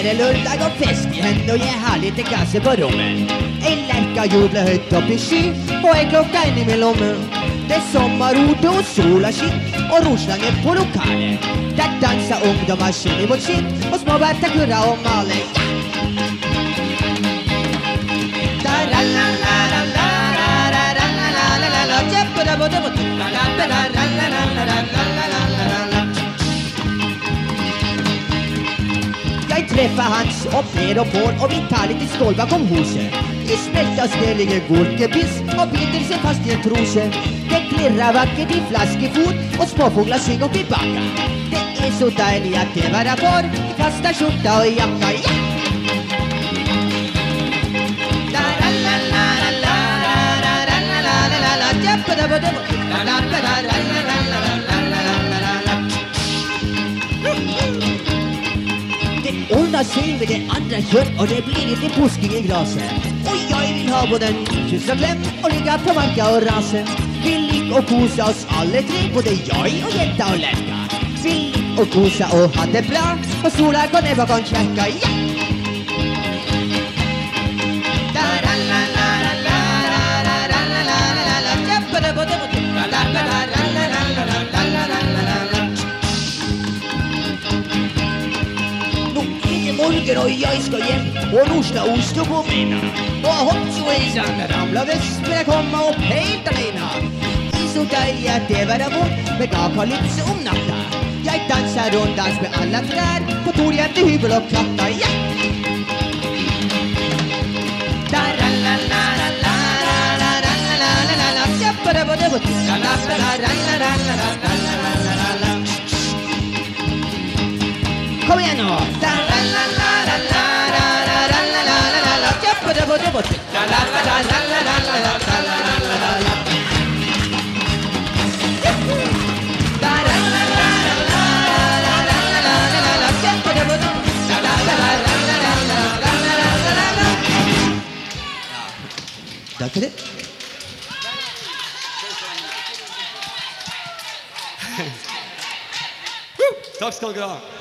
det lørdag og fest igjen, og jeg har litt kasse på rommet. En lerka jubler høyt opp i sky, og en klokka inn i min lomme. Det er sommerrote og sola skinn, og roslanger på lokalet. Der danser ungdommer skinn imot skinn, og småbærta kurra og maler. Jeg treffer Hans og Per og Pål, og vi tar litt i skål bakom huset. I smelta sted ligger gurkepiss og biter seg fast i en trose. Det klirrer vakkert i flaskefot, og småfugler synger opp i bakka. Det er så deilig at det var får, i kasta skjorta og jakka, ja! Det ordner seg med det andre kjøtt, og det blir litt pusking i glaset. Og jeg vil ha både en kyss og klem, og ligge på marka og rase. Vi liker å kose oss alle tre, både jeg og jenta og lerka. Vi liker å kose og ha det bra, og sola går ned bakom kjerka, ja! Morgen og jeg skal hjem, og Rosla ost og på mina. Og hopp så i sand, ramla vest, men jeg kommer opp helt alene. I så deilig at det var vårt, med gakalypse om natta. Jeg danser rundt dans med alle trær, på Torjente, hybel og kratta, ja! Kom igjen nå! Takk for det. Takk skal dere ha.